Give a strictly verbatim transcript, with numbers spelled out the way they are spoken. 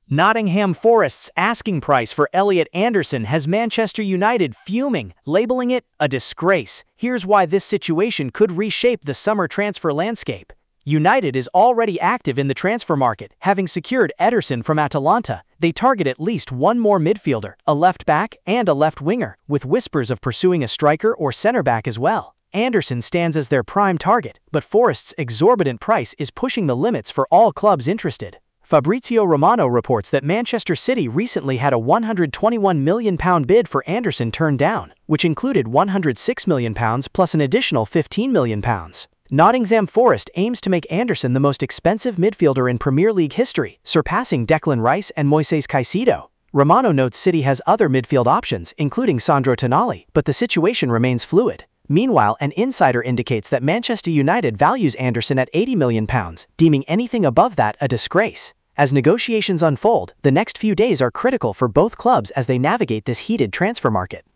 Nottingham Forest's asking price for Elliot Anderson has Manchester United fuming, labeling it a disgrace. Here's why this situation could reshape the summer transfer landscape. United is already active in the transfer market, having secured Ederson from Atalanta. They target at least one more midfielder, a left back, and a left winger, with whispers of pursuing a striker or center back as well. Anderson stands as their prime target, but Forest's exorbitant price is pushing the limits for all clubs interested. Fabrizio Romano reports that Manchester City recently had a one hundred twenty-one million pound bid for Anderson turned down, which included one hundred six million pounds plus an additional fifteen million pounds. Nottingham Forest aims to make Anderson the most expensive midfielder in Premier League history, surpassing Declan Rice and Moises Caicedo. Romano notes City has other midfield options, including Sandro Tonali, but the situation remains fluid. Meanwhile, an insider indicates that Manchester United values Anderson at eighty million pounds, deeming anything above that a disgrace. As negotiations unfold, the next few days are critical for both clubs as they navigate this heated transfer market.